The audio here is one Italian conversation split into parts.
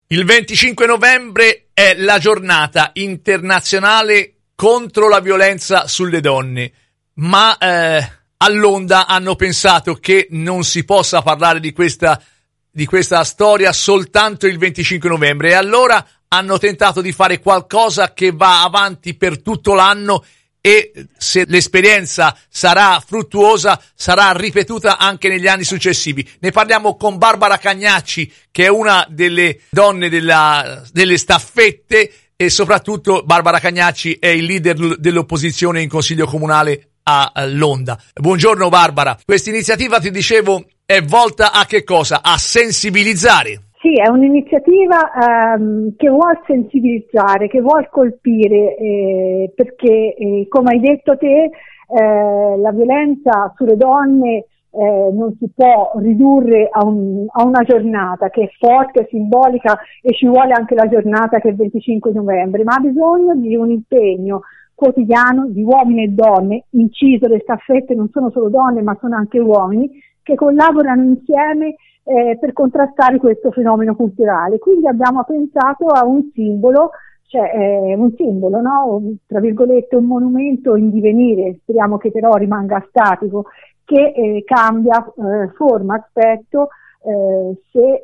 Il 25 novembre è la giornata internazionale contro la violenza sulle donne, ma all'Onda hanno pensato che non si possa parlare di questa storia soltanto il 25 novembre e allora hanno tentato di fare qualcosa che va avanti per tutto l'anno e se l'esperienza sarà fruttuosa sarà ripetuta anche negli anni successivi. Ne parliamo con Barbara Cagnacci, che è una delle donne delle staffette, e soprattutto Barbara Cagnacci è il leader dell'opposizione in consiglio comunale a Londra. Buongiorno Barbara, questa iniziativa, ti dicevo, è volta a che cosa? A sensibilizzare. Sì, è un'iniziativa che vuol sensibilizzare, che vuol colpire, perché come hai detto te, la violenza sulle donne non si può ridurre a una giornata che è forte, simbolica, e ci vuole anche la giornata che è il 25 novembre, ma ha bisogno di un impegno quotidiano di uomini e donne, inciso, le staffette non sono solo donne ma sono anche uomini, che collaborano insieme per contrastare questo fenomeno culturale. Quindi abbiamo pensato a un simbolo, no? Tra virgolette un monumento in divenire, speriamo che però rimanga statico, che cambia forma, aspetto, se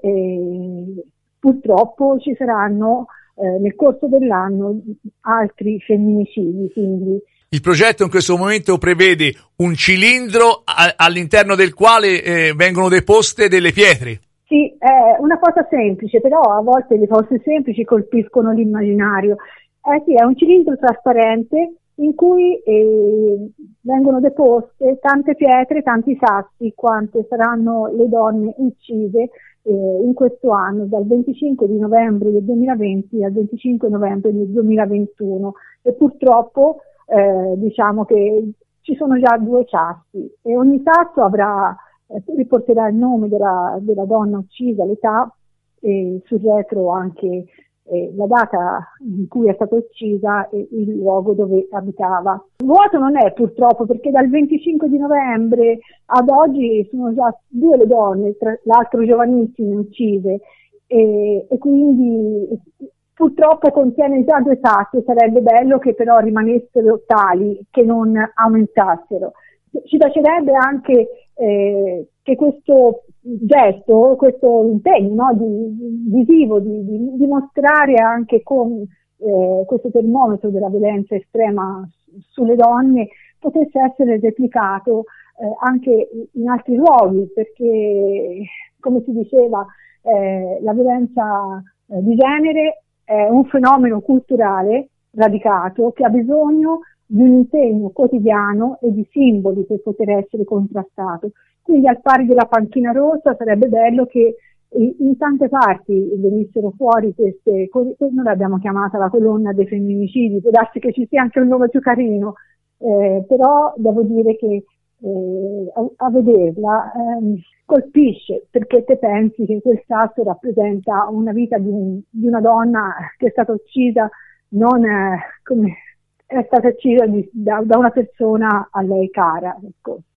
purtroppo ci saranno nel corso dell'anno altri femminicidi. Quindi il progetto in questo momento prevede un cilindro all'interno del quale vengono deposte delle pietre. Sì, è una cosa semplice, però a volte le cose semplici colpiscono l'immaginario. Sì, è un cilindro trasparente in cui vengono deposte tante pietre, tanti sassi, quante saranno le donne uccise in questo anno, dal 25 di novembre del 2020 al 25 novembre del 2021. E purtroppo diciamo che ci sono già 2 sassi e ogni sasso riporterà il nome della donna uccisa, l'età e sul retro anche la data in cui è stata uccisa e il luogo dove abitava. Vuoto non è purtroppo, perché dal 25 di novembre ad oggi sono già 2 le donne, tra l'altro giovanissime, uccise e quindi purtroppo contiene già 2 sassi. Sarebbe bello che però rimanessero tali, che non aumentassero. Ci piacerebbe anche che questo gesto, questo impegno, no, visivo, di mostrare anche con questo termometro della violenza estrema sulle donne potesse essere replicato anche in altri luoghi, perché come si diceva la violenza di genere è un fenomeno culturale radicato che ha bisogno di un impegno quotidiano e di simboli per poter essere contrastato. Quindi al pari della panchina rossa sarebbe bello che in tante parti venissero fuori queste, noi l'abbiamo chiamata la colonna dei femminicidi, può darsi che ci sia anche un nome più carino, però devo dire che a vederla colpisce, perché te pensi che quel sasso rappresenta una vita di una donna che è stata uccisa non come è stata uccisa da una persona a lei cara, ecco.